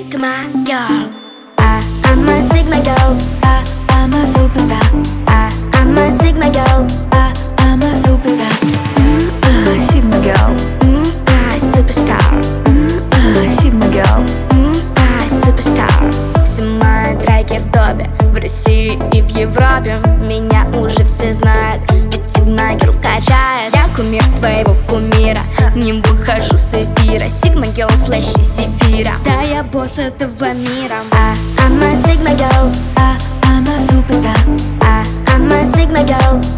Sigma girl. I'm a Sigma girl. I'm a superstar. I'm a Sigma girl. I'm a superstar. Sigma girl. Superstar. Sigma girl. Superstar. Все мои треки в топе, в России и в Европе. Меня уже все знают, ведь Sigma girl качает. Я кумир твоего кумира, не выхожу с эфира. Sigma girl слэш Сефира. Да, я босс этого мира. I'm a Sigma girl. I'm a superstar. I'm a Sigma girl.